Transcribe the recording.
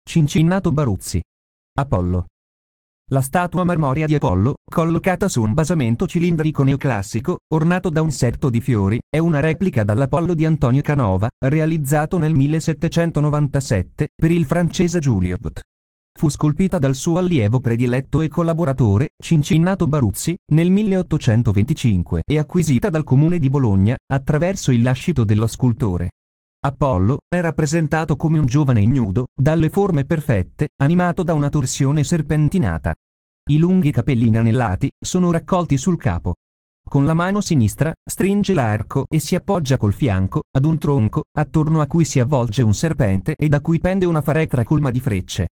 Cincinnato Baruzzi. Apollo. La statua marmorea di Apollo, collocata su un basamento cilindrico neoclassico, ornato da un setto di fiori, è una replica dall'Apollo di Antonio Canova, realizzato nel 1797, per il francese Juliot. Fu scolpita dal suo allievo prediletto e collaboratore, Cincinnato Baruzzi, nel 1825 e acquisita dal comune di Bologna, attraverso il lascito dello scultore. Apollo è rappresentato come un giovane ignudo, dalle forme perfette, animato da una torsione serpentinata. I lunghi capelli inanellati sono raccolti sul capo. Con la mano sinistra stringe l'arco e si appoggia col fianco ad un tronco, attorno a cui si avvolge un serpente e da cui pende una faretra colma di frecce.